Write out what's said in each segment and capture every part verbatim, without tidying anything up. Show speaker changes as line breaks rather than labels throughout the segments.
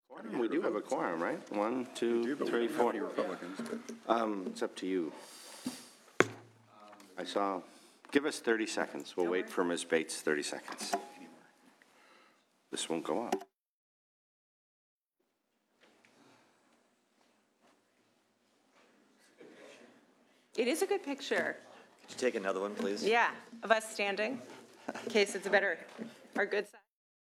We do have a quorum, right? One, two, three, four. Um, it's up to you. I saw, give us thirty seconds. We'll wait for Miz Bates thirty seconds. This won't go up.
It is a good picture.
Could you take another one, please?
Yeah, of us standing, in case it's a better, our good side.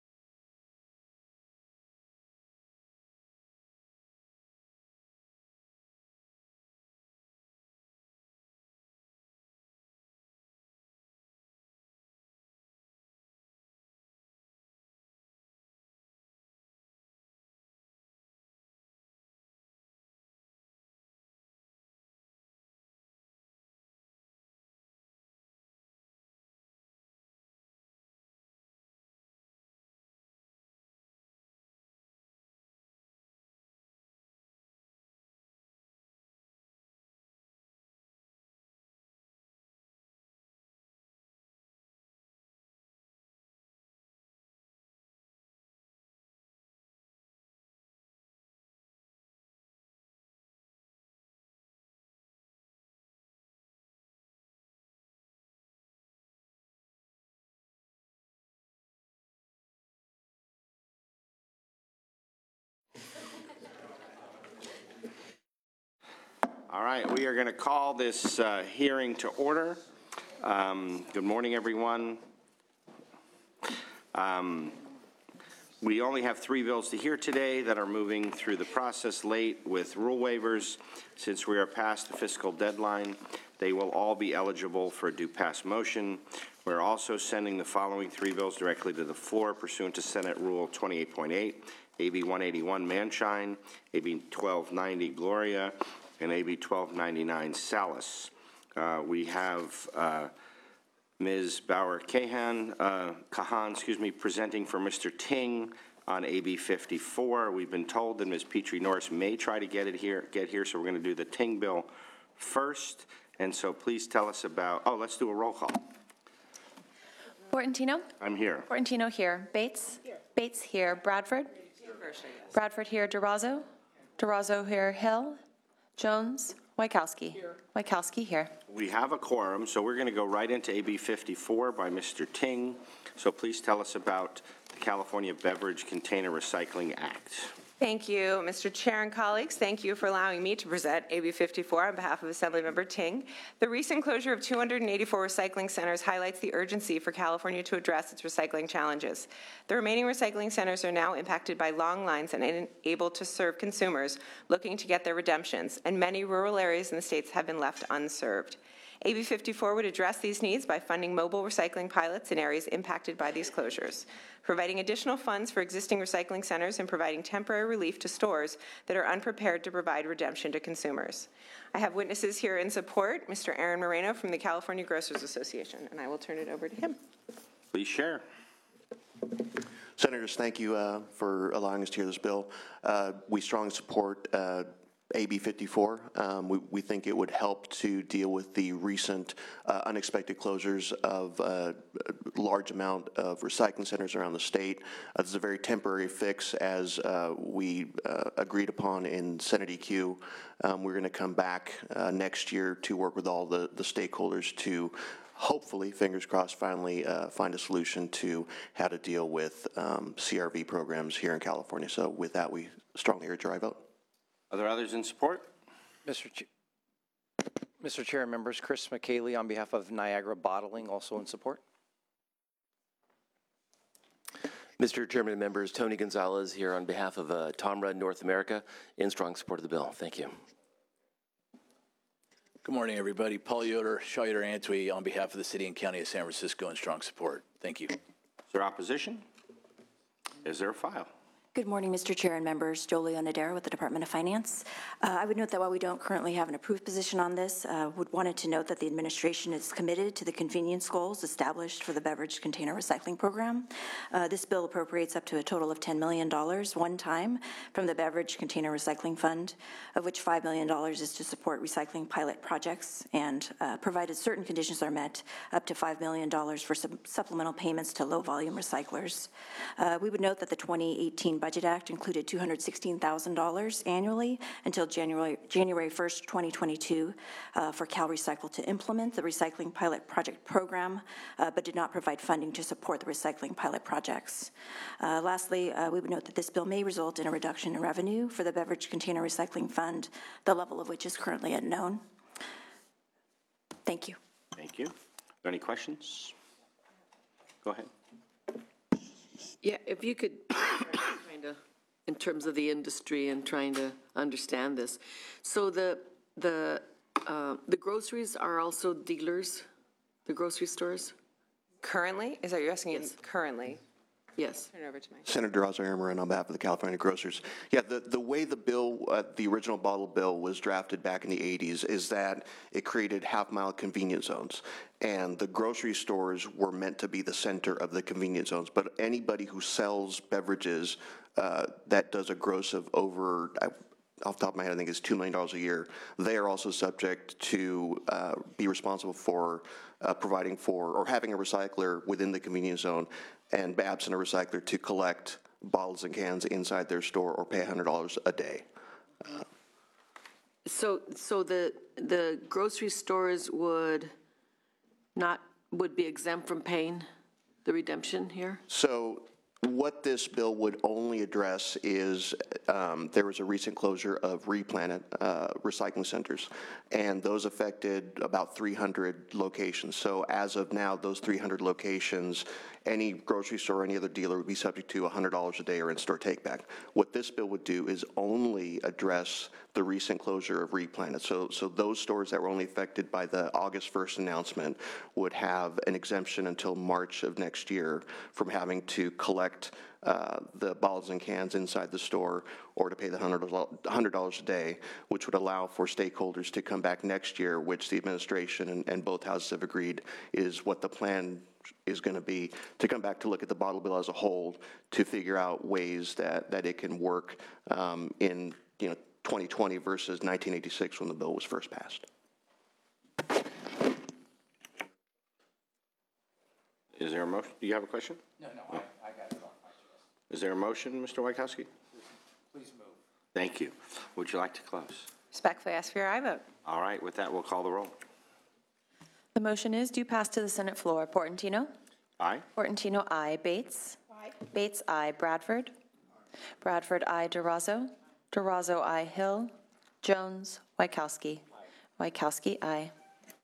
All right, we are going to call this uh, hearing to order. Um, good morning, everyone. Um, we only have three bills to hear today that are moving through the process late with rule waivers. Since we are past the fiscal deadline, they will all be eligible for a due pass motion. We're also sending the following three bills directly to the floor pursuant to Senate Rule twenty-eight point eight, A B one eighty-one Manshine, A B twelve ninety Gloria, and A B twelve ninety-nine Salas. Uh, we have uh, Miz Bauer-Kahan, uh, Kahan, excuse me, presenting for Mister Ting on A B fifty-four. We've been told that Miz Petrie-Norris may try to get it here, get here, so we're going to do the Ting bill first. And so please tell us about, oh, let's do a roll call.
Portantino?
I'm here.
Portantino here. Bates? Here. Bates here. Bradford? Here. Bradford here. Durazo? Durazo here. Hill? Jones? Wykowski? Here. Wykowski here.
We have a quorum, so we're going to go right into A B fifty-four by Mister Ting. So please tell us about the California Beverage Container Recycling Act.
Thank you, Mister Chair and colleagues. Thank you for allowing me to present A B fifty-four on behalf of Assemblymember Ting. The recent closure of two hundred eighty-four recycling centers highlights the urgency for California to address its recycling challenges. The remaining recycling centers are now impacted by long lines and unable to serve consumers looking to get their redemptions, and many rural areas in the states have been left unserved. A B fifty-four would address these needs by funding mobile recycling pilots in areas impacted by these closures, providing additional funds for existing recycling centers, and providing temporary relief to stores that are unprepared to provide redemption to consumers. I have witnesses here in support, Mister Aaron Moreno from the California Grocers Association, and I will turn it over to him.
Please share.
Senators, thank you uh, for allowing us to hear this bill. Uh, we strongly support uh, A B fifty-four. Um, we, we think it would help to deal with the recent uh, unexpected closures of uh, a large amount of recycling centers around the state. Uh, this is a very temporary fix, as uh, we uh, agreed upon in Senate E Q. Um, we're going to come back uh, next year to work with all the, the stakeholders to hopefully, fingers crossed, finally uh, find a solution to how to deal with um, C R V programs here in California. So with that, we strongly urge your vote.
Are there others in support?
Mister Ch Mister Chair and members, Chris McKaylee on behalf of Niagara Bottling, also in support.
Mister Chairman and members, Tony Gonzalez here on behalf of uh, Tom Rudd North America, in strong support of the bill. Thank you.
Good morning, everybody. Paul Yoder, Shaw Yoder Antwi on behalf of the City and County of San Francisco, in strong support. Thank you.
Is there opposition? Is there a file?
Good morning, Mister Chair and members. Jolie Onodera with the Department of Finance. Uh, I would note that while we don't currently have an approved position on this, uh, would wanted to note that the administration is committed to the convenience goals established for the beverage container recycling program. Uh, this bill appropriates up to a total of ten million dollars one time from the Beverage Container Recycling Fund, of which five million dollars is to support recycling pilot projects, and uh, provided certain conditions are met, up to five million dollars for some supplemental payments to low-volume recyclers. Uh, we would note that the twenty eighteen Budget Act included two hundred sixteen thousand dollars annually until January, January first, twenty twenty-two uh, for Cal Recycle to implement the Recycling Pilot Project Program, uh, but did not provide funding to support the recycling pilot projects. Uh, lastly, uh, we would note that this bill may result in a reduction in revenue for the Beverage Container Recycling Fund, the level of which is currently unknown. Thank you.
Thank you. Are there any questions? Go ahead.
Yeah, if you could, kind of, in terms of the industry and trying to understand this. So the, the, uh, the groceries are also dealers, the grocery stores?
Currently? Is that what you're asking?
Yes.
Currently?
Yes.
Turn it over to Mike.
Senator Durazo Amarin on behalf of the California Grocers. Yeah, the, the way the bill, uh, the original bottle bill was drafted back in the eighties is that it created half-mile convenience zones. And the grocery stores were meant to be the center of the convenience zones. But anybody who sells beverages uh, that does a gross of over, I, off the top of my head, I think it's two million dollars a year, they are also subject to uh, be responsible for uh, providing for or having a recycler within the convenience zone, and absent a recycler to collect bottles and cans inside their store or pay one hundred dollars a day. Uh,
So, so the, the grocery stores would not, would be exempt from paying the redemption here?
So what this bill would only address is um, there was a recent closure of Replanet uh, recycling centers, and those affected about three hundred locations. So as of now, those three hundred locations, any grocery store or any other dealer would be subject to one hundred dollars a day or in-store take-back. What this bill would do is only address the recent closure of Replanet. So, so those stores that were only affected by the August first announcement would have an exemption until March of next year from having to collect uh, the bottles and cans inside the store or to pay the one hundred dollars a day, which would allow for stakeholders to come back next year, which the administration and, and both houses have agreed is what the plan is going to be, to come back to look at the bottle bill as a whole to figure out ways that, that it can work um, in, you know, twenty twenty versus nineteen eighty-six when the bill was first passed.
Is there a motion? Do you have a question?
No, no, I, I got it on my chest.
Is there a motion, Mister Wachowski?
Please move.
Thank you. Would you like to close?
Respectfully ask for your aye vote.
All right, with that, we'll call the roll.
The motion is due pass to the Senate floor. Portantino?
Aye?
Portantino, aye. Bates? Aye. Bates, aye. Bradford? Bradford, aye. Durazo? Durazo, aye. Hill? Jones? Wachowski? Wachowski, aye.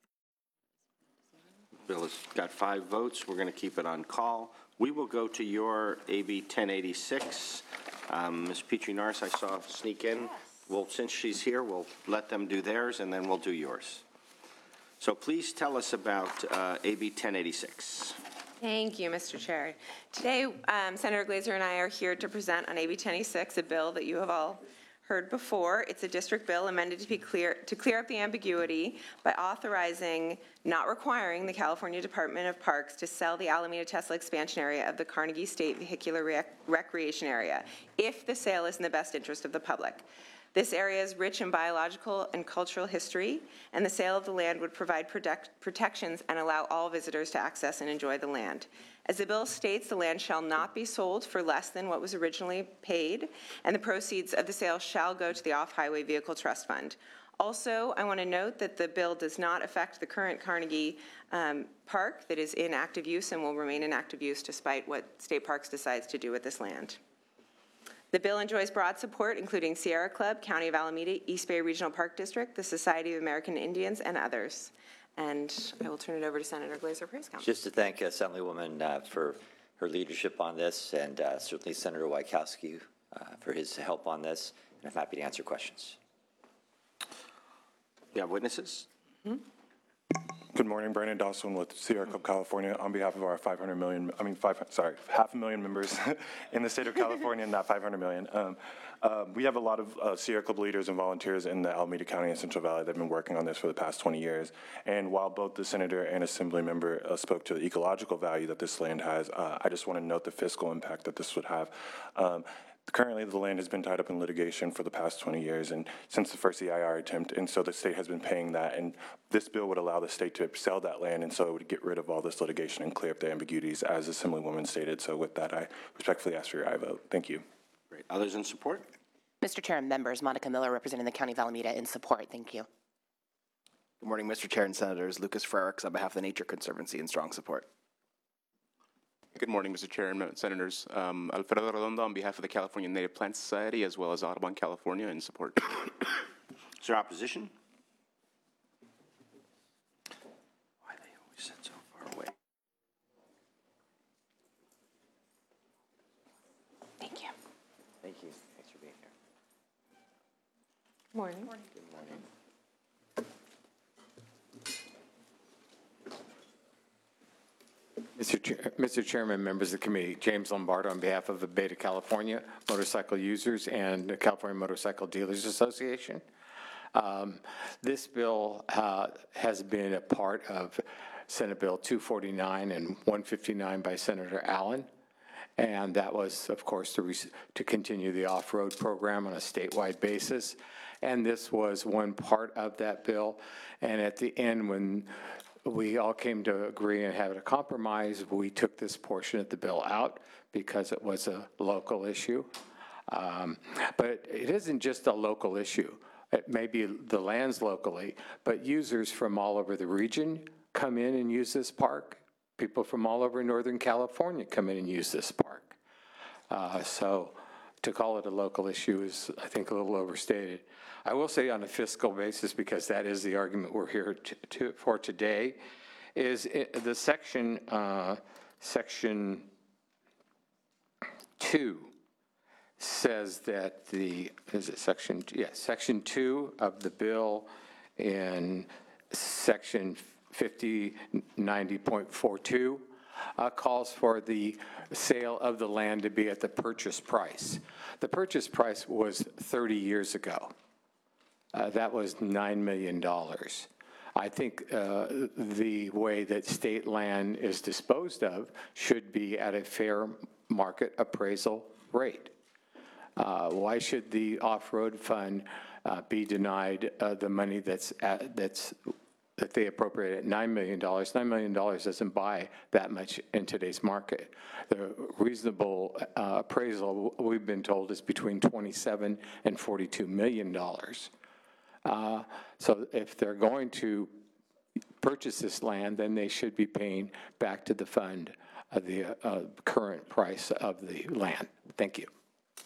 Bill has got five votes. We're going to keep it on call. We will go to your A B ten eighty-six. Um, Miz Petrie-Norris, I saw sneak in. Well, since she's here, we'll let them do theirs, and then we'll do yours. So please tell us about uh, A B ten eighty-six.
Thank you, Mister Chair. Today, um, Senator Glazer and I are here to present on A B ten eighty-six, a bill that you have all heard before. It's a district bill amended to be clear, to clear up the ambiguity by authorizing, not requiring, the California Department of Parks to sell the Alameda Tesla expansion area of the Carnegie State Vehicular Rec- Recreation Area if the sale is in the best interest of the public. This area is rich in biological and cultural history, and the sale of the land would provide protect, protections and allow all visitors to access and enjoy the land. As the bill states, the land shall not be sold for less than what was originally paid, and the proceeds of the sale shall go to the Off-Highway Vehicle Trust Fund. Also, I want to note that the bill does not affect the current Carnegie um, Park that is in active use and will remain in active use despite what State Parks decides to do with this land. The bill enjoys broad support, including Sierra Club, County of Alameda, East Bay Regional Park District, the Society of American Indians, and others. And I will turn it over to Senator Glazer for his comments.
Just to thank Assemblywoman uh, for her leadership on this, and uh, certainly Senator Wachowski uh, for his help on this, and I'm happy to answer questions.
You have witnesses?
Mm-hmm.
Good morning, Brandon Dawson with Sierra Club California on behalf of our five hundred million, I mean, five, sorry, half a million members in the state of California, not five hundred million. Um, uh, we have a lot of uh, Sierra Club leaders and volunteers in the Alameda County and Central Valley that have been working on this for the past twenty years. And while both the senator and assembly member uh, spoke to the ecological value that this land has, uh, I just want to note the fiscal impact that this would have. Um, Currently, the land has been tied up in litigation for the past twenty years, and since the first E I R attempt, and so the state has been paying that, and this bill would allow the state to sell that land, and so it would get rid of all this litigation and clear up the ambiguities, as Assemblywoman stated. So with that, I respectfully ask for your aye vote. Thank you.
Great. Others in support?
Mister Chair and members, Monica Miller representing the County of Alameda in support. Thank you.
Good morning, Mister Chair and Senators. Lucas Frericks on behalf of the Nature Conservancy in strong support.
Good morning, Mister Chair and Senators. Um, Alfredo Redondo on behalf of the California Native Plant Society as well as Audubon, California in support.
Is there opposition? Why they always sit so far away?
Thank you.
Thank you. Thanks for being here.
Morning.
Good morning.
Mister Chair, Mister Chairman, members of the committee, James Lombardo on behalf of the Beta California Motorcycle Users and the California Motorcycle Dealers Association. Um, this bill uh, has been a part of Senate Bill two forty-nine and one fifty-nine by Senator Allen. And that was, of course, to, to continue the off-road program on a statewide basis. And this was one part of that bill. And at the end, when we all came to agree and have a compromise, we took this portion of the bill out because it was a local issue. Um, but it isn't just a local issue. It may be the lands locally, but users from all over the region come in and use this park. People from all over Northern California come in and use this park. Uh, so to call it a local issue is, I think, a little overstated. I will say on a fiscal basis, because that is the argument we're here to, to, for today, is it, the section, uh, section two says that the, is it section, yeah, section two of the bill in section fifty ninety point four two uh, calls for the sale of the land to be at the purchase price. The purchase price was thirty years ago. Uh, that was nine million dollars. I think uh, the way that state land is disposed of should be at a fair market appraisal rate. Uh, why should the off-road fund uh, be denied uh, the money that's at, that's that they appropriate at nine million dollars? nine million dollars doesn't buy that much in today's market. The reasonable uh, appraisal, we've been told, is between twenty-seven and forty-two million dollars. Uh, so if they're going to purchase this land, then they should be paying back to the fund uh, the uh, current price of the land. Thank you.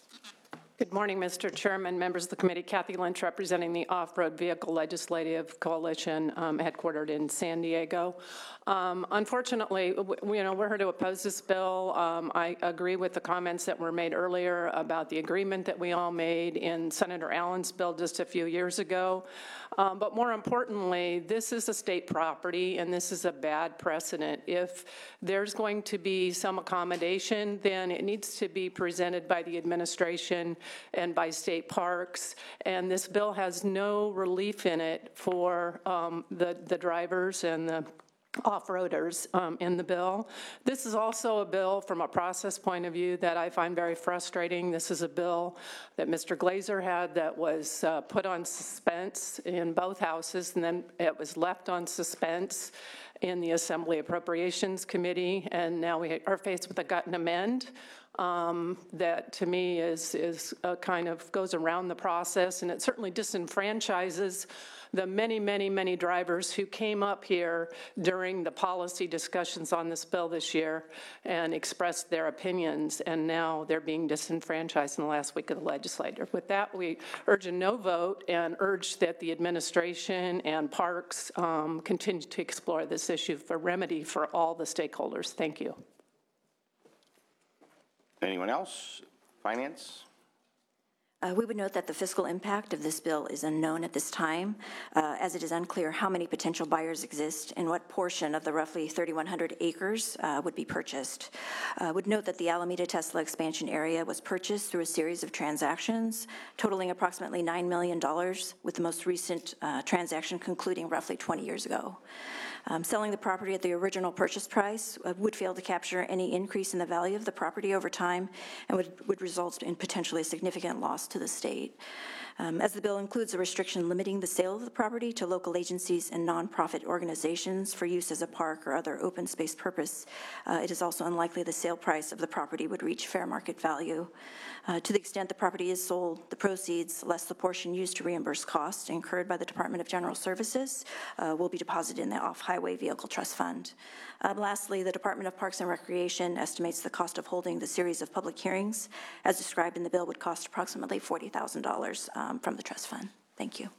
Good morning, Mister Chairman, members of the committee. Kathy Lynch representing the Off-Road Vehicle Legislative Coalition um, headquartered in San Diego. Um, unfortunately, we, you know, we're here to oppose this bill. Um, I agree with the comments that were made earlier about the agreement that we all made in Senator Allen's bill just a few years ago. Um, but more importantly, this is a state property and this is a bad precedent. If there's going to be some accommodation, then it needs to be presented by the administration and by state parks, and this bill has no relief in it for um, the, the drivers and the off-roaders um, in the bill. This is also a bill from a process point of view that I find very frustrating. This is a bill that Mister Glazer had that was uh, put on suspense in both houses, and then it was left on suspense in the Assembly Appropriations Committee, and now we are faced with a gut and amend. Um, that to me is, is a kind of goes around the process, and it certainly disenfranchises the many, many, many drivers who came up here during the policy discussions on this bill this year and expressed their opinions, and now they're being disenfranchised in the last week of the legislature. With that, we urge a no vote and urge that the administration and parks um, continue to explore this issue for remedy for all the stakeholders. Thank you.
Anyone else? Finance?
Uh, we would note that the fiscal impact of this bill is unknown at this time, uh, as it is unclear how many potential buyers exist and what portion of the roughly thirty-one hundred acres uh, would be purchased. I uh, would note that the Alameda Tesla expansion area was purchased through a series of transactions totaling approximately nine million dollars, with the most recent uh, transaction concluding roughly twenty years ago. Um, selling the property at the original purchase price uh, would fail to capture any increase in the value of the property over time and would, would result in potentially a significant loss to the state. Um, As the bill includes a restriction limiting the sale of the property to local agencies and nonprofit organizations for use as a park or other open space purpose, uh, it is also unlikely the sale price of the property would reach fair market value. Uh, To the extent the property is sold, the proceeds, less the portion used to reimburse costs incurred by the Department of General Services, uh, will be deposited in the Off-Highway Vehicle Trust Fund. Uh, Lastly, the Department of Parks and Recreation estimates the cost of holding the series of public hearings, as described in the bill, would cost approximately forty thousand dollars um, from the trust fund. Thank you.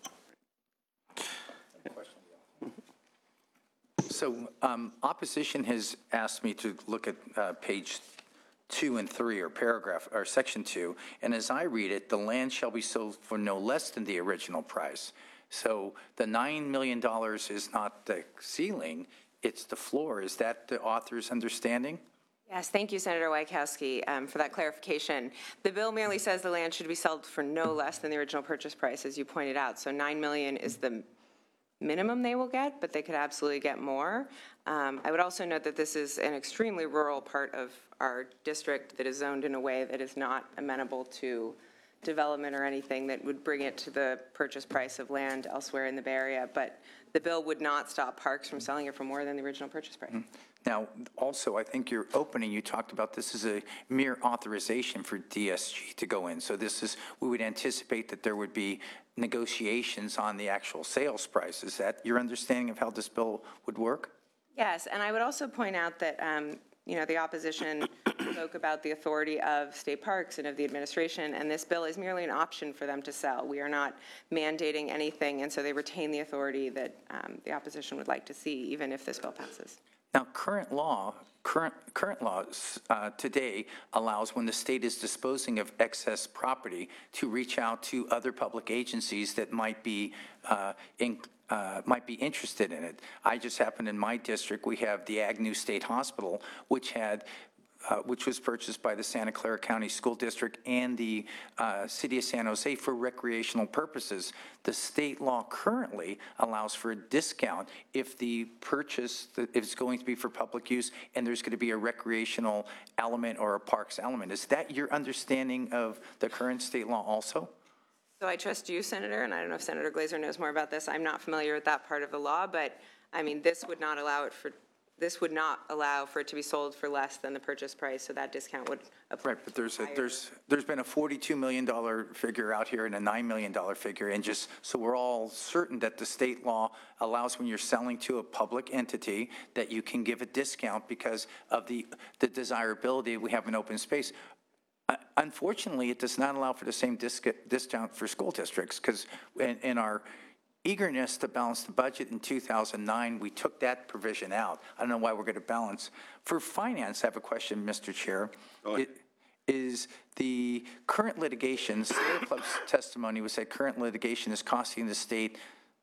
So um, opposition has asked me to look at uh, page two and three, or paragraph, or section two, and as I read it, the land shall be sold for no less than the original price. So the nine million dollars is not the ceiling, it's the floor. Is that the author's understanding?
Yes, thank you, Senator Wieckowski, um, for that clarification. The bill merely says the land should be sold for no less than the original purchase price, as you pointed out. So nine million dollars is the minimum they will get, but they could absolutely get more. Um, I would also note that this is an extremely rural part of our district that is zoned in a way that is not amenable to development or anything that would bring it to the purchase price of land elsewhere in the Bay Area. But the bill would not stop parks from selling it for more than the original purchase price. Mm-hmm.
Now, also, I think your opening, you talked about this is a mere authorization for D S G to go in. So this is, we would anticipate that there would be negotiations on the actual sales price. Is that your understanding of how this bill would work?
Yes, and I would also point out that, um, you know, the opposition spoke about the authority of state parks and of the administration, and this bill is merely an option for them to sell. We are not mandating anything, and so they retain the authority that um, the opposition would like to see, even if this bill passes.
Now, current law, current current law uh, today allows, when the state is disposing of excess property, to reach out to other public agencies that might be uh, in, uh, might be interested in it. I just happen in my district, we have the Agnew State Hospital, which had Uh, which was purchased by the Santa Clara County School District and the uh, City of San Jose for recreational purposes. The state law currently allows for a discount if the purchase, if it's going to be for public use and there's going to be a recreational element or a parks element. Is that your understanding of the current state law also?
So I trust you, Senator, and I don't know if Senator Glazer knows more about this. I'm not familiar with that part of the law, but I mean, this would not allow it for This would not allow for it to be sold for less than the purchase price, so that discount would apply.
Right, but there's a, there's there's been a forty-two million dollars figure out here and a nine million dollars figure, and just so we're all certain that the state law allows, when you're selling to a public entity, that you can give a discount because of the the desirability we have in open space. Uh, unfortunately, it does not allow for the same disc- discount for school districts, because in, in our eagerness to balance the budget in two thousand nine, we took that provision out. I don't know why we're going to balance. For finance, I have a question, Mister Chair. It, is the current litigation, Sierra Club's testimony was that current litigation is costing the state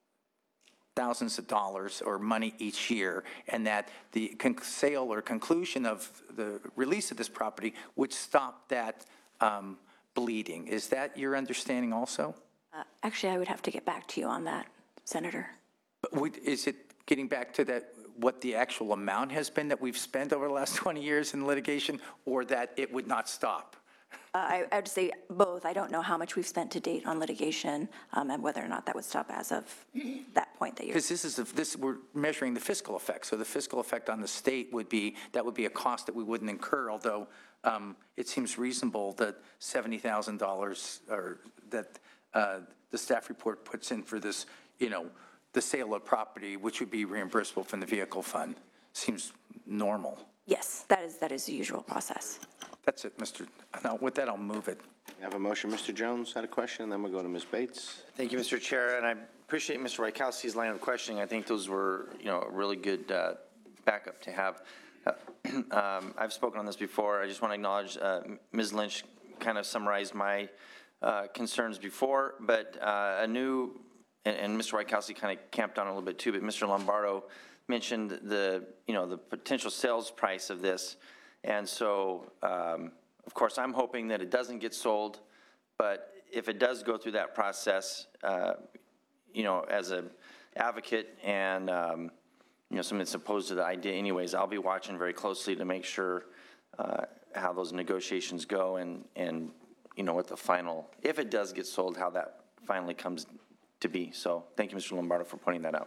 thousands of dollars or money each year, and that the con- sale or conclusion of the release of this property would stop that um, bleeding. Is that your understanding also?
Uh, Actually, I would have to get back to you on that, Senator.
But would, is it getting back to that, what the actual amount has been that we've spent over the last twenty years in litigation, or that it would not stop?
Uh, I, I would say both. I don't know how much we've spent to date on litigation um, and whether or not that would stop as of that point that you're.
Because this is a, this we're measuring the fiscal effect. So the fiscal effect on the state would be, that would be a cost that we wouldn't incur, although um, it seems reasonable that seventy thousand dollars or that uh, the staff report puts in for this, you know, the sale of property, which would be reimbursable from the vehicle fund, seems normal.
Yes, that is that is the usual process.
That's it, Mister Now, with that, I'll move it.
I have a motion. Mister Jones had a question, and then we'll go to Miz Bates.
Thank you, Mister Chair, and I appreciate Mister Wieckowski's line of questioning. I think those were, you know, a really good uh, backup to have. Uh, um, I've spoken on this before. I just want to acknowledge uh, Miz Lynch kind of summarized my uh, concerns before, but uh, a new, and, and Mister Wieckowski kind of camped on a little bit too, but Mister Lombardo mentioned the, you know, the potential sales price of this. And so, um, of course, I'm hoping that it doesn't get sold, but if it does go through that process, uh, you know, as a advocate and, um, you know, someone that's opposed to the idea anyways, I'll be watching very closely to make sure uh, how those negotiations go and, and you know, what the final, if it does get sold, how that finally comes to be. So thank you, Mister Lombardo, for pointing that out.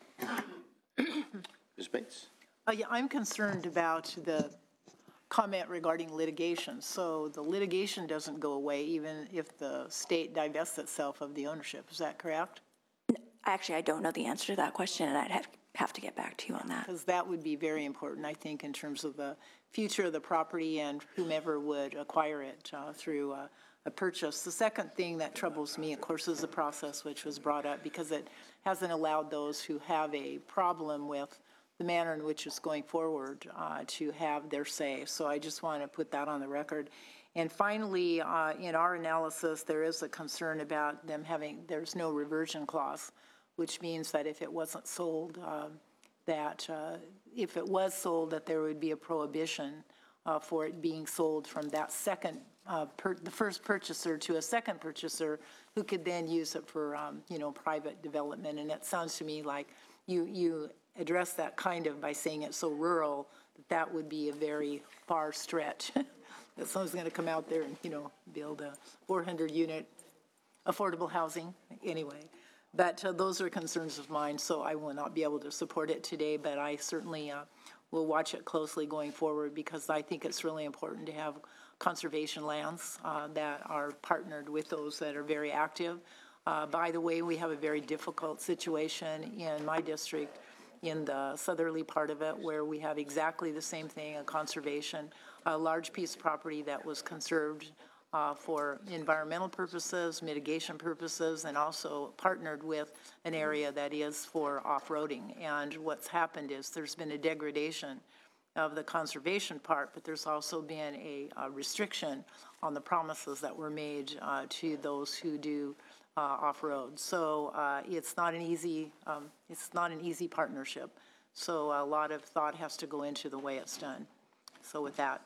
Miz Bates?
Uh, yeah, I'm concerned about the comment regarding litigation. So the litigation doesn't go away even if the state divests itself of the ownership. Is that correct?
Actually, I don't know the answer to that question, and I'd have, have to get back to you on that.
Because that would be very important, I think, in terms of the future of the property and whomever would acquire it uh, through uh, a purchase. The second thing that troubles me, of course, is the process which was brought up, because it hasn't allowed those who have a problem with the manner in which it's going forward uh, to have their say. So I just want to put that on the record. And finally, uh, in our analysis, there is a concern about them having, there's no reversion clause, which means that if it wasn't sold, uh, that uh, if it was sold, that there would be a prohibition uh, for it being sold from that second, uh, per, the first purchaser to a second purchaser who could then use it for, um, you know, private development. And it sounds to me like you, you address that kind of by saying it's so rural that that would be a very far stretch. That someone's going to come out there and, you know, build a four hundred unit affordable housing anyway. But uh, those are concerns of mine, so I will not be able to support it today, but I certainly uh, will watch it closely going forward, because I think it's really important to have conservation lands uh, that are partnered with those that are very active. Uh, by the way, we have a very difficult situation in my district, in the southerly part of it, where we have exactly the same thing, a conservation, a large piece of property that was conserved Uh, for environmental purposes, mitigation purposes, and also partnered with an area that is for off-roading. And what's happened is there's been a degradation of the conservation part, but there's also been a, a restriction on the promises that were made uh, to those who do uh, off-road. So uh, it's not an easy, um, it's not an easy partnership. So a lot of thought has to go into the way it's done. So with that,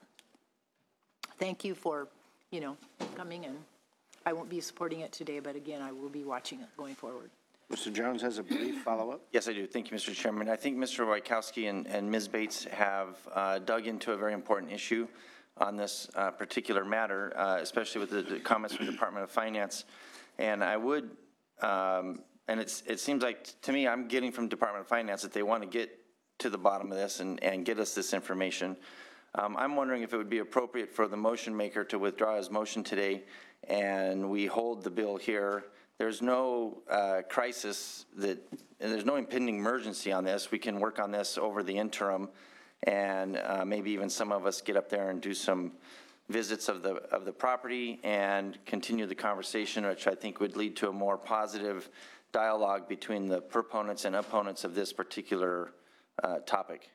thank you for you know, coming in. I won't be supporting it today, but again, I will be watching it going forward.
Mister Jones has a brief follow-up.
Yes, I do. Thank you, Mister Chairman. I think Mister Wojciechowski and, and Miz Bates have uh, dug into a very important issue on this uh, particular matter, uh, especially with the, the comments from the Department of Finance. And I would, um, and it's, it seems like to me, I'm getting from Department of Finance that they want to get to the bottom of this and, and get us this information. Um, I'm wondering if it would be appropriate for the motion maker to withdraw his motion today and we hold the bill here. There's no uh, crisis that, and there's no impending emergency on this. We can work on this over the interim, and uh, maybe even some of us get up there and do some visits of the of the property and continue the conversation, which I think would lead to a more positive dialogue between the proponents and opponents of this particular uh, topic.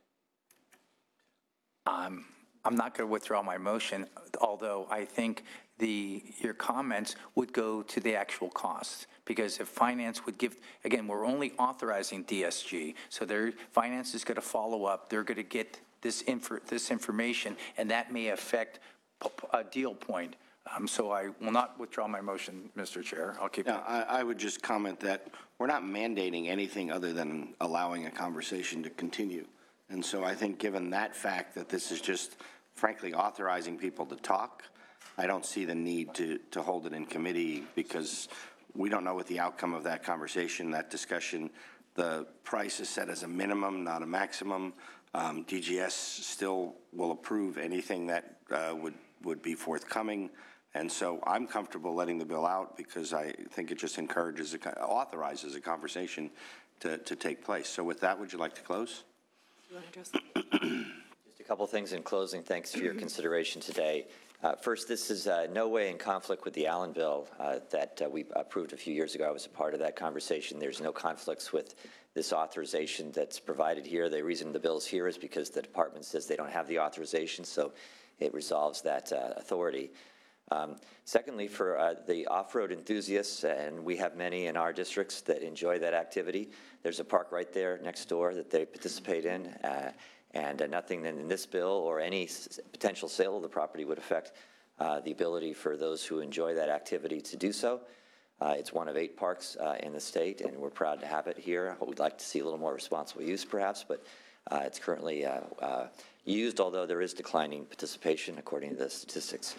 Um, I'm not going to withdraw my motion, although I think the, your comments would go to the actual costs. Because if finance would give, again, we're only authorizing D S G, so their finance is going to follow up. They're going to get this info, this information, and that may affect a deal point. Um, so I will not withdraw my motion, Mister Chair. I'll keep it.
No, I, I would just comment that we're not mandating anything other than allowing a conversation to continue. And so I think given that fact that this is just, frankly, authorizing people to talk, I don't see the need to, to hold it in committee, because we don't know what the outcome of that conversation, that discussion. The price is set as a minimum, not a maximum. Um, D G S still will approve anything that uh, would, would be forthcoming. And so I'm comfortable letting the bill out, because I think it just encourages, a, authorizes a conversation to, to take place. So with that, would you like to close?
You want to address?
Just a couple things in closing. Thanks for your consideration today. Uh, first, this is uh, no way in conflict with the Allen bill uh, that uh, we approved a few years ago. I was a part of that conversation. There's no conflicts with this authorization that's provided here. The reason the bill's here is because the department says they don't have the authorization, so it resolves that uh, authority. Um, secondly, for uh, the off-road enthusiasts, and we have many in our districts that enjoy that activity, there's a park right there next door that they participate in, uh, and uh, nothing in this bill or any s potential sale of the property would affect uh, the ability for those who enjoy that activity to do so. Uh, it's one of eight parks uh, in the state, and we're proud to have it here. We'd like to see a little more responsible use, perhaps, but uh, it's currently uh, uh, used, although there is declining participation according to the statistics.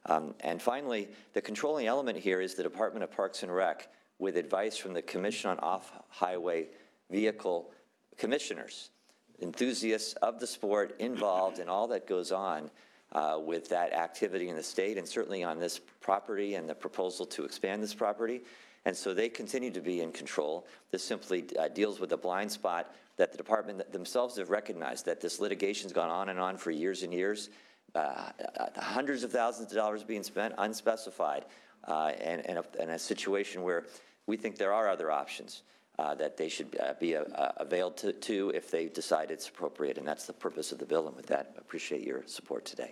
Um, and finally, the controlling element here is the Department of Parks and Rec, with advice from the Commission on Off-Highway Vehicle Commissioners, enthusiasts of the sport involved in all that goes on uh, with that activity in the state, and certainly on this property and the proposal to expand this property. And so they continue to be in control. This simply uh, deals with a blind spot that the department themselves have recognized, that this litigation's gone on and on for years and years, uh, hundreds of thousands of dollars being spent, unspecified, uh, and, and, a, and a situation where we think there are other options uh, that they should uh, be uh, availed to, to if they decide it's appropriate, and that's the purpose of the bill. And with that, I appreciate your support today.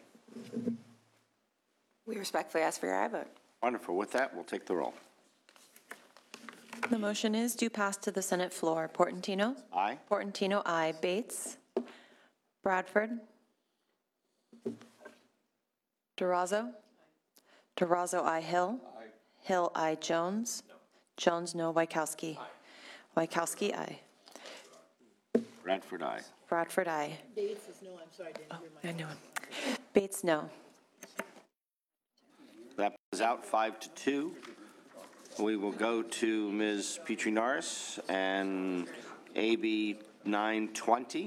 We respectfully ask for your aye vote.
Wonderful. With that, we'll take the roll.
The motion is due pass to the Senate floor. Portantino?
Aye.
Portantino, aye. Bates? Bradford? Durazo? Durazo, aye. Hill? Aye. Hill, aye. Jones? No. Jones, no. Wachowski? Aye. Wachowski, aye.
Bradford, aye.
Bradford, aye.
Bates is no, I'm sorry, I didn't hear my.
I know him. Bates, no.
That is out five to two. We will go to Miz Petrie Norris and A B nine twenty.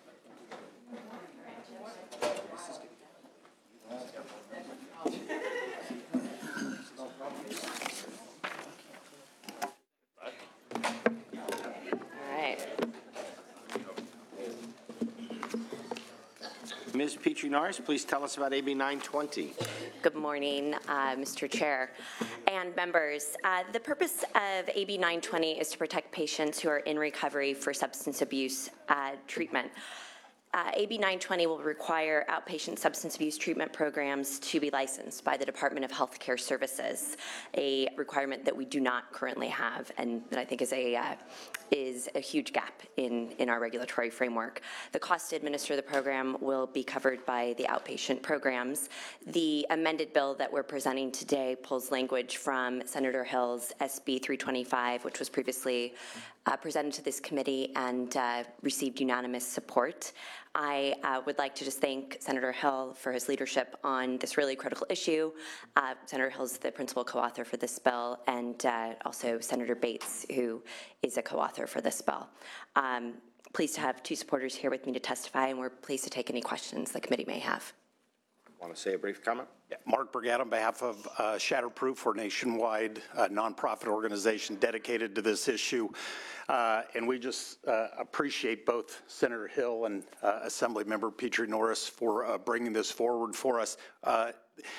Miz Petrie Norris, please tell us about A B nine twenty.
Good morning, uh, Mister Chair and members. Uh, the purpose of A B nine twenty is to protect patients who are in recovery for substance abuse uh, treatment. Uh, A B nine twenty will require outpatient substance abuse treatment programs to be licensed by the Department of Health Care Services, a requirement that we do not currently have, and that I think is a uh, is a huge gap in, in our regulatory framework. The cost to administer the program will be covered by the outpatient programs. The amended bill that we're presenting today pulls language from Senator Hill's S B three twenty-five, which was previously uh, presented to this committee and uh, received unanimous support. I uh, would like to just thank Senator Hill for his leadership on this really critical issue. Uh, Senator Hill is the principal co-author for this bill, and uh, also Senator Bates, who is a co-author for this bill. Um, pleased to have two supporters here with me to testify, and we're pleased to take any questions the committee may have.
Want to say a brief comment?
Yeah, Mark Brigade on behalf of uh, Shatterproof, we're a nationwide uh, nonprofit organization dedicated to this issue. Uh, and we just uh, appreciate both Senator Hill and uh, Assemblymember Petrie Norris for uh, bringing this forward for us. Uh,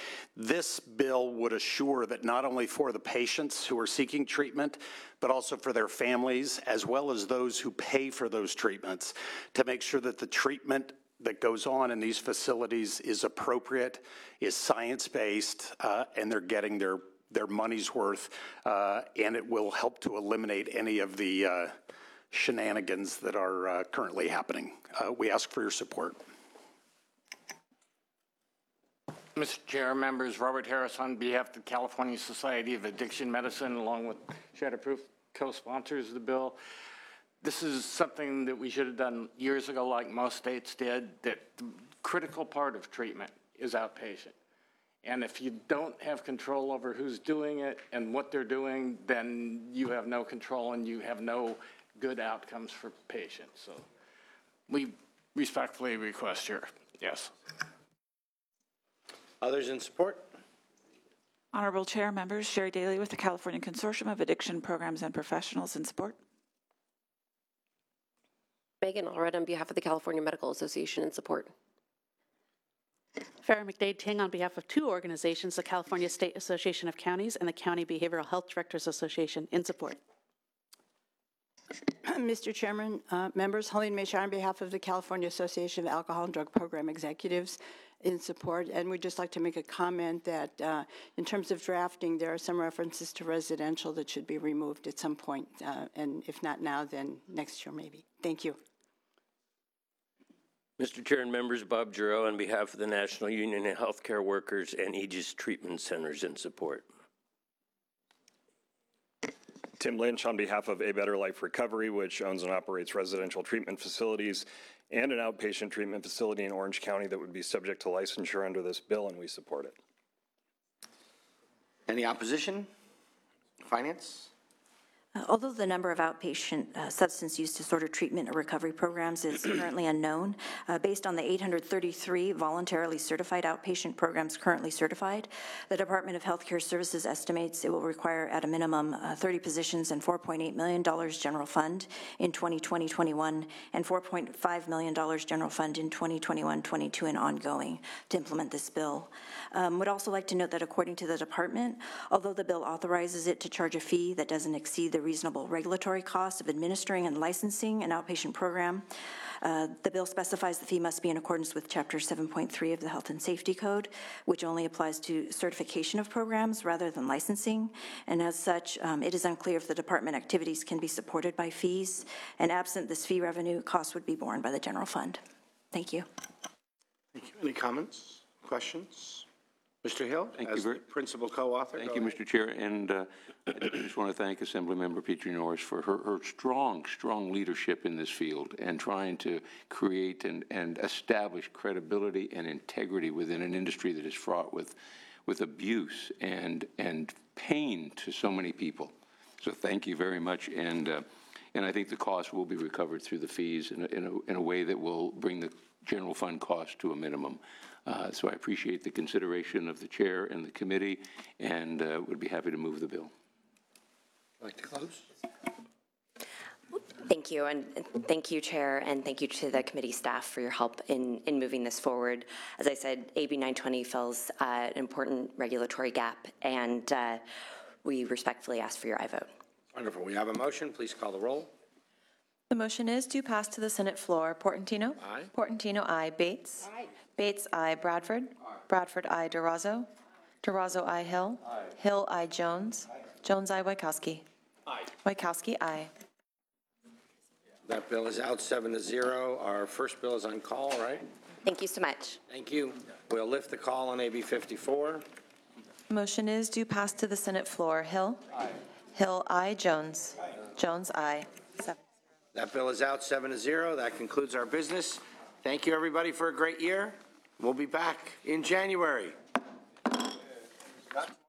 this bill would assure that not only for the patients who are seeking treatment, but also for their families, as well as those who pay for those treatments, to make sure that the treatment that goes on in these facilities is appropriate, is science-based, uh, and they're getting their, their money's worth, uh, and it will help to eliminate any of the uh, shenanigans that are uh, currently happening. Uh, we ask for your support.
Mister Chair, members, Robert Harris on behalf of the California Society of Addiction Medicine, along with Shatterproof, co-sponsors of the bill. This is something that we should have done years ago, like most states did, that the critical part of treatment is outpatient. And if you don't have control over who's doing it and what they're doing, then you have no control and you have no good outcomes for patients. So we respectfully request your yes.
Others in support?
Honorable Chair, members, Sherry Daly with the California Consortium of Addiction Programs and Professionals in support.
Megan Allred on behalf of the California Medical Association in support.
Farrah McDade Ting on behalf of two organizations, the California State Association of Counties and the County Behavioral Health Directors Association in support.
Mister Chairman, uh, members, Helene Meshar on behalf of the California Association of Alcohol and Drug Program Executives in support, and we'd just like to make a comment that uh, in terms of drafting, there are some references to residential that should be removed at some point, uh, and if not now, then next year maybe. Thank you.
Mister Chair and members, Bob Giroux on behalf of the National Union of Healthcare Workers and Aegis Treatment Centers in support.
Tim Lynch on behalf of A Better Life Recovery, which owns and operates residential treatment facilities and an outpatient treatment facility in Orange County that would be subject to licensure under this bill, and we support it.
Any opposition? Finance?
Uh, Although the number of outpatient uh, substance use disorder treatment or recovery programs is currently unknown, uh, based on the eight hundred thirty-three voluntarily certified outpatient programs currently certified, the Department of Healthcare Services estimates it will require at a minimum uh, thirty positions and four point eight million dollars general fund in twenty twenty twenty-one and four point five million dollars general fund in twenty twenty-one twenty-two and ongoing to implement this bill. Um, would also like to note that according to the department, although the bill authorizes it to charge a fee that doesn't exceed the reasonable regulatory cost of administering and licensing an outpatient program, uh, the bill specifies the fee must be in accordance with Chapter seven point three of the Health and Safety Code, which only applies to certification of programs rather than licensing. And as such, um, it is unclear if the department activities can be supported by fees. And absent this fee revenue, costs would be borne by the general fund. Thank you.
Thank you. Any comments, questions? Mister Hill,
Thank
as
you very,
the principal co-author.
Thank you, Mister Chair, and uh, I just want to thank Assemblymember Petrie Norris for her, her strong, strong leadership in this field and trying to create and, and establish credibility and integrity within an industry that is fraught with, with abuse and, and pain to so many people. So thank you very much, and, uh, and I think the cost will be recovered through the fees in a, in a, in a way that will bring the general fund cost to a minimum. Uh, so I appreciate the consideration of the chair and the committee, and uh, would be happy to move the bill.
Like to close?
Thank you, and thank you, Chair, and thank you to the committee staff for your help in, in moving this forward. As I said, A B nine twenty fills uh, an important regulatory gap, and uh, we respectfully ask for your aye vote.
Wonderful. We have a motion. Please call the roll.
The motion is to pass to the Senate floor. Portantino?
Aye.
Portantino, aye. Bates? Aye. Bates, aye. Bradford? Aye. Bradford, aye. DeRozzo? DeRozzo, aye. Hill? Aye. Hill, aye. Jones? Aye. Jones, aye. Wachowski?
Aye.
Wachowski, aye.
That bill is out seven to zero. Our first bill is on call, right?
Thank you so much.
Thank you. We'll lift the call on A B fifty-four.
Motion is to pass to the Senate floor. Hill? Aye. Hill, aye. Jones? Aye. Jones, aye. Seven.
That bill is out seven to zero. That concludes our business. Thank you, everybody, for a great year. We'll be back in January.